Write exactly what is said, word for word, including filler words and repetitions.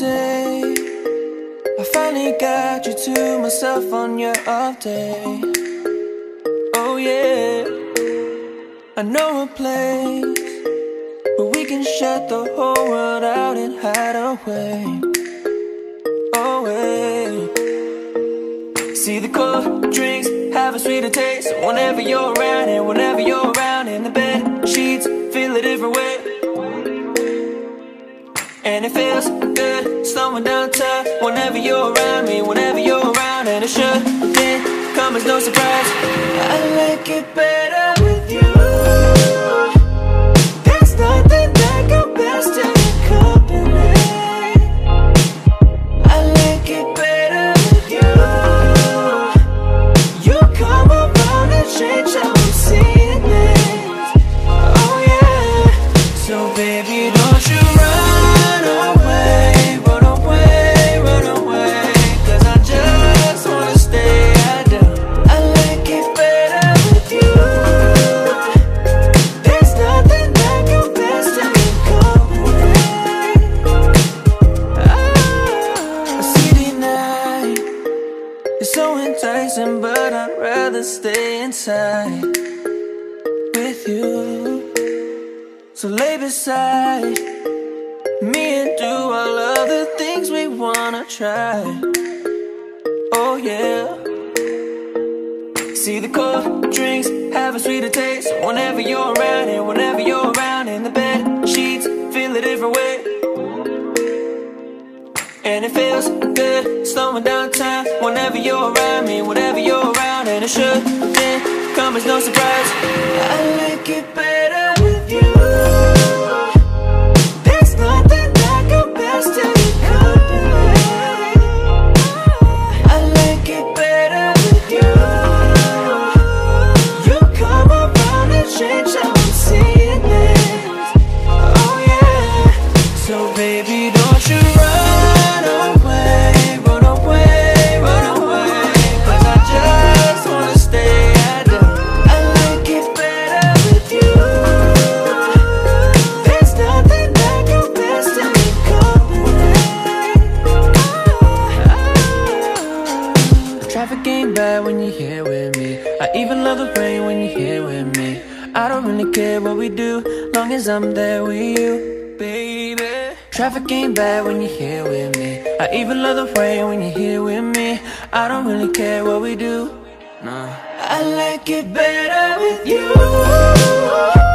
day I finally got you to myself on your off day. Oh yeah, I know a place where we can shut the whole world out and hide away. Oh yeah. See, the cold drinks have a sweeter taste whenever you're around, and whenever you're around, in the bed sheets feel a different way. And it feels good slowing down time whenever you're around me, whenever you're around. And it shouldn't come as no surprise, I like it better with you. There's nothing that compares to your company. I like it better with you. You come around and change how I'm seeing things. Oh yeah. So baby, don't you run away, run away, run away, 'cause I just wanna stay at the. I like it better with you. There's nothing that compares to your company. Ah, a city night is so enticing, but I'd rather stay inside with you. So lay beside me and do all of the things we wanna try. Oh yeah. See, the cold drinks have a sweeter taste whenever you're around, and whenever you're around, in the bed sheets feel a different way. And it feels good slowing down time whenever you're around me, whenever you're around. And it shouldn't come as no surprise, I like it better with you. There's nothing that compares to your company. I like it better with you. You come around and change how I'm seeing things. Oh yeah. So baby, don't you run away, run away, run away, 'cause I just wanna stay at the. I like it better with you. There's nothing that compares to your company. Traffic ain't bad when you're here with me. I even love the rain when you're here with me. I don't really care what we do, long as I'm there with you, baby. Traffic ain't bad when you're here with me. I even love the rain when you're here with me. I don't really care what we do, nah. I like it better with you.